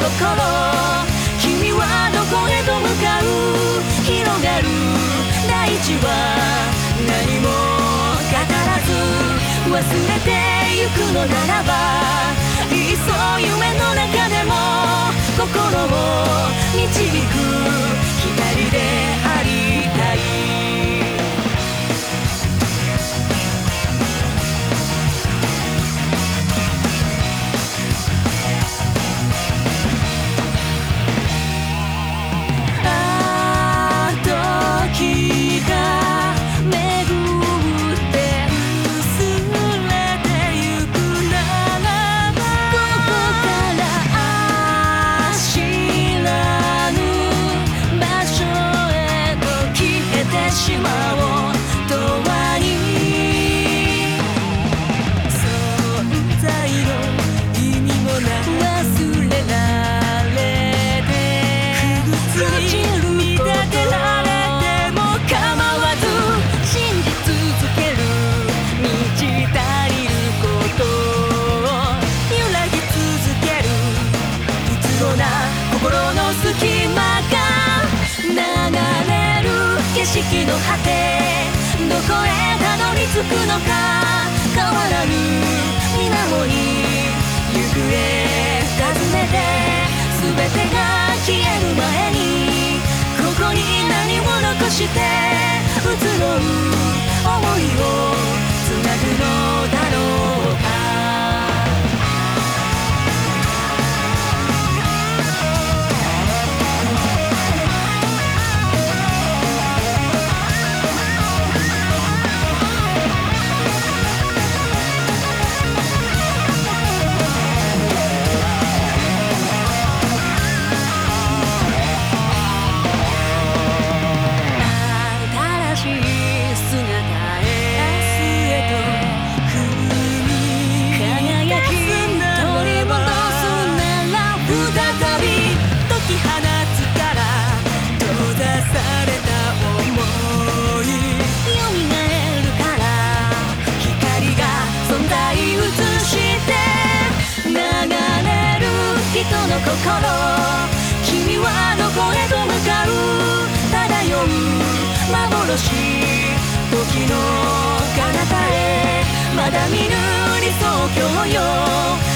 君はどこへと向かう？広がる大地は何も語らず忘れてゆくのならば、いっそ夢の中でも心を導く光でありたい。しまおう永遠に存在の意味もな忘れられて朽ちる見立てられても構わず信じ続ける満ち足りることを揺らぎ続ける不都合な心の隙間が流れる景色の果て、どこへたどり着くのか変わらぬ水面に行方尋ねて、全てが消える前にここに何を残して移ろう想いをつなぐのだろうか。人の心、君はどこへと向かう？漂う幻、時の彼方へまだ見ぬ理想郷よ。